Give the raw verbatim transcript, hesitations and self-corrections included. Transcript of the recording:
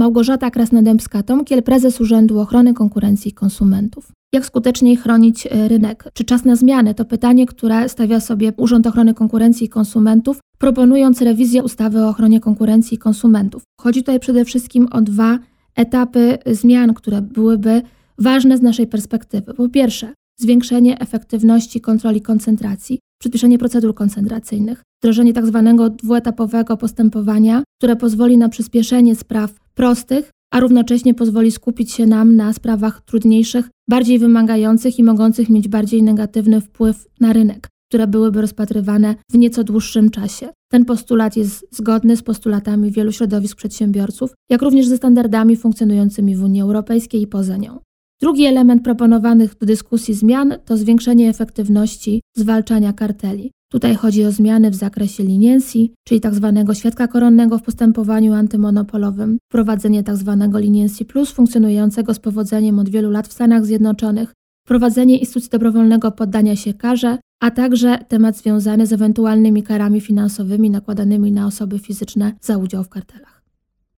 Małgorzata Krasnodębska-Tomkiel, prezes Urzędu Ochrony Konkurencji i Konsumentów. Jak skuteczniej chronić rynek? Czy czas na zmiany? To pytanie, które stawia sobie Urząd Ochrony Konkurencji i Konsumentów, proponując rewizję ustawy o ochronie konkurencji i konsumentów. Chodzi tutaj przede wszystkim o dwa etapy zmian, które byłyby ważne z naszej perspektywy. Po pierwsze, zwiększenie efektywności kontroli koncentracji, przyspieszenie procedur koncentracyjnych, wdrożenie tzw. dwuetapowego postępowania, które pozwoli na przyspieszenie spraw prostych, a równocześnie pozwoli skupić się nam na sprawach trudniejszych, bardziej wymagających i mogących mieć bardziej negatywny wpływ na rynek, które byłyby rozpatrywane w nieco dłuższym czasie. Ten postulat jest zgodny z postulatami wielu środowisk przedsiębiorców, jak również ze standardami funkcjonującymi w Unii Europejskiej i poza nią. Drugi element proponowanych do dyskusji zmian to zwiększenie efektywności zwalczania karteli. Tutaj chodzi o zmiany w zakresie leniencji, czyli tzw. świadka koronnego w postępowaniu antymonopolowym, wprowadzenie tzw. leniency plus funkcjonującego z powodzeniem od wielu lat w Stanach Zjednoczonych, wprowadzenie instytucji dobrowolnego poddania się karze, a także temat związany z ewentualnymi karami finansowymi nakładanymi na osoby fizyczne za udział w kartelach.